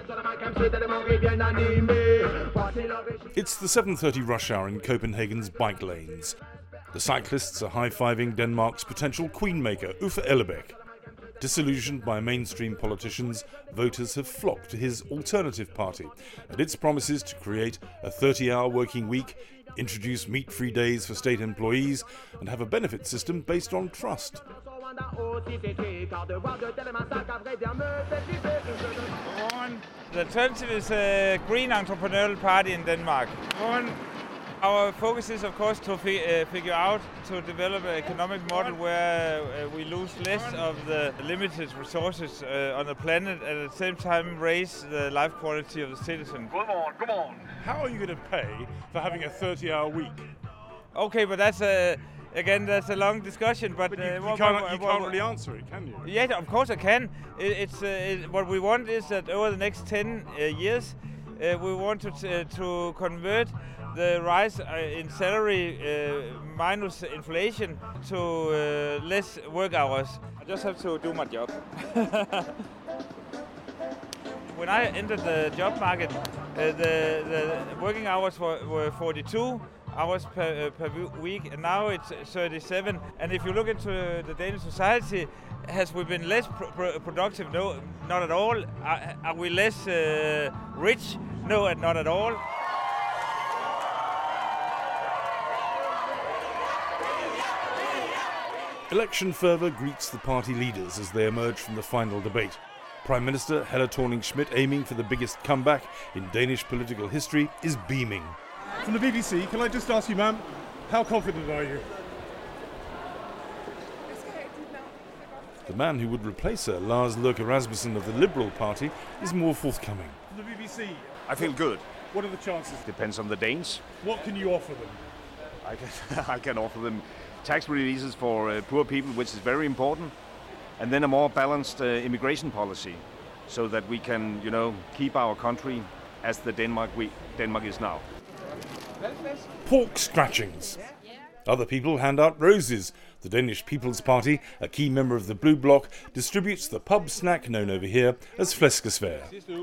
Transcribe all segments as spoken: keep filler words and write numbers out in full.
It's the seven thirty rush hour in Copenhagen's bike lanes. The cyclists are high-fiving Denmark's potential queenmaker, Uffe Ellebeck. Disillusioned by mainstream politicians, voters have flocked to his Alternative Party and its promises to create a thirty-hour working week, introduce meat-free days for state employees, and have a benefit system based on trust. The Alternative is a green entrepreneurial party in Denmark. Our focus is, of course, to fi- uh, figure out to develop an economic model where uh, we lose less of the limited resources uh, on the planet, and at the same time raise the life quality of the citizen. Come on, come on. How are you going to pay for having a thirty-hour week? Okay, but that's a again that's a long discussion. But, but you, uh, you, what, can't, what, you what, can't what, really answer it, can you? Yeah, of course I can. It, it's uh, it, what we want is that over the next ten uh, years, uh, we want to t- to convert the rise in salary uh, minus inflation to uh, less work hours. I just have to do my job. When I entered the job market, uh, the, the working hours were, were forty-two hours per, uh, per week, and now it's thirty-seven. And if you look into the Danish society, has we been less pro- pro- productive? No, not at all. Are, are we less uh, rich? No, not at all. Election fervour greets the party leaders as they emerge from the final debate. Prime Minister Helle Thorning-Schmidt, aiming for the biggest comeback in Danish political history, is beaming. From the B B C, can I just ask you, ma'am, how confident are you? The man who would replace her, Lars Løkke Rasmussen of the Liberal Party, is more forthcoming. From the B B C, I feel good. what are the chances? Depends on the Danes. What can you offer them? I can, I can offer them tax releases for uh, poor people, which is very important, and then a more balanced uh, immigration policy, so that we can, you know, keep our country as the Denmark we Denmark is now. Pork scratchings. Other people hand out roses. The Danish People's Party, a key member of the Blue Bloc, distributes the pub snack known over here as flæskesvær.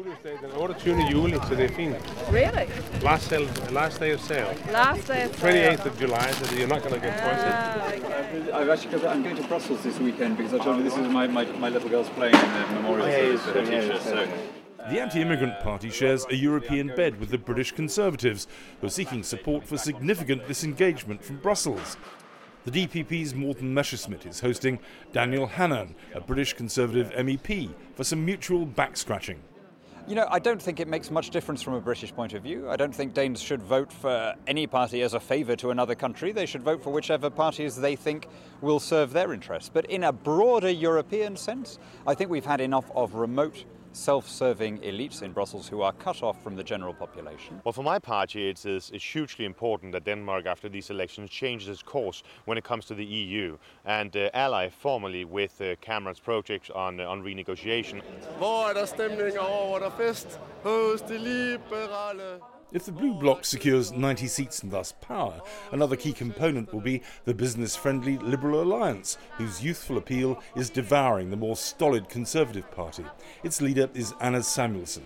Really? Last sale, last day of sale. Last day of sale. twenty-eighth of July, so you're not going to get twice it. Okay. I've actually got, I'm going to Brussels this weekend because I told you this is my, my, my little girl's playing in the memorial service for her teacher. So. The Anti-Immigrant Party shares a European bed with the British Conservatives, who are seeking support for significant disengagement from Brussels. The D P P's Morten Messerschmidt is hosting Daniel Hannan, a British Conservative M E P, for some mutual back-scratching. You know, I don't think it makes much difference from a British point of view. I don't think Danes should vote for any party as a favour to another country. They should vote for whichever parties they think will serve their interests. But in a broader European sense, I think we've had enough of remote, self-serving elites in Brussels who are cut off from the general population. Well, for my party, it is it's hugely important that Denmark, after these elections, changes its course when it comes to the E U and uh, ally formally with uh, Cameron's project on, uh, on renegotiation. Hvor er der stemning over, hvor der fest hos de liberale? If the Blue Bloc secures ninety seats and thus power, another key component will be the business-friendly Liberal Alliance, whose youthful appeal is devouring the more stolid Conservative Party. Its leader is Anders Samuelsen.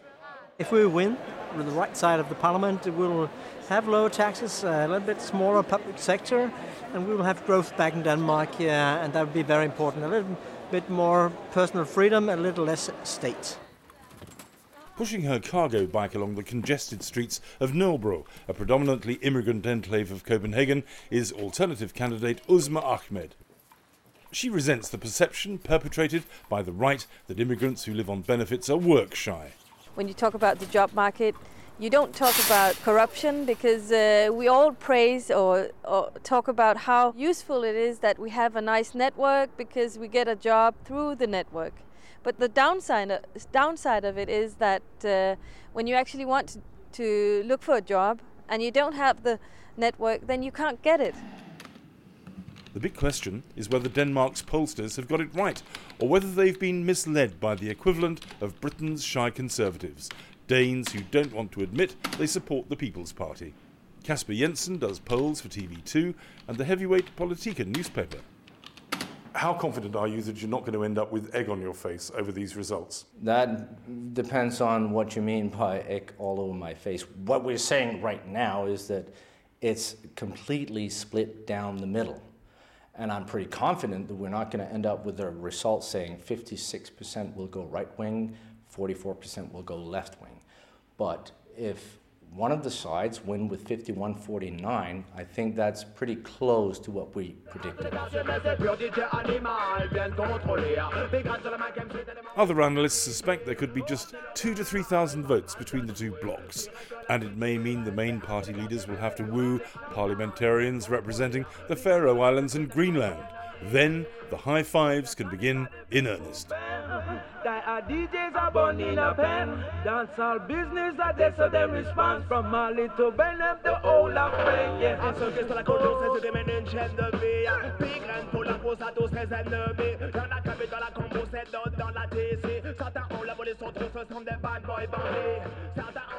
If we win with the right side of the parliament, we will have lower taxes, a little bit smaller public sector, and we will have growth back in Denmark, uh, and that would be very important. A little bit more personal freedom, a little less state. Pushing her cargo bike along the congested streets of Nørrebro, a predominantly immigrant enclave of Copenhagen, is Alternative candidate Uzma Ahmed. She resents the perception perpetrated by the right that immigrants who live on benefits are work shy. When you talk about the job market, you don't talk about corruption because uh, we all praise or, or talk about how useful it is that we have a nice network because we get a job through the network. But the downside, downside of it is that uh, when you actually want to, to look for a job and you don't have the network, then you can't get it. The big question is whether Denmark's pollsters have got it right, or whether they've been misled by the equivalent of Britain's shy Conservatives, Danes who don't want to admit they support the People's Party. Kasper Jensen does polls for T V two and the heavyweight Politiken newspaper. How confident are you that you're not going to end up with egg on your face over these results? That depends on what you mean by egg all over my face. What we're saying right now is that it's completely split down the middle. And I'm pretty confident that we're not going to end up with a result saying fifty-six percent will go right wing, forty-four percent will go left wing. But if one of the sides win with fifty-one forty-nine, I think that's pretty close to what we predicted. Other analysts suspect there could be just two to three thousand votes between the two blocs, and it may mean the main party leaders will have to woo parliamentarians representing the Faroe Islands and Greenland. Then the high fives can begin in earnest. D Js are born in a pen. Dance all business that they so them response from Mali to Benin to all of Spain. À ceux qui sont la confiance et des ménages de vie. Pigran pour la cause à tous ses ennemis. Dans la cabine, dans la combo, c'est dans la T C. Certains ont la volée, sont tous comme des bad boys bandits. Certains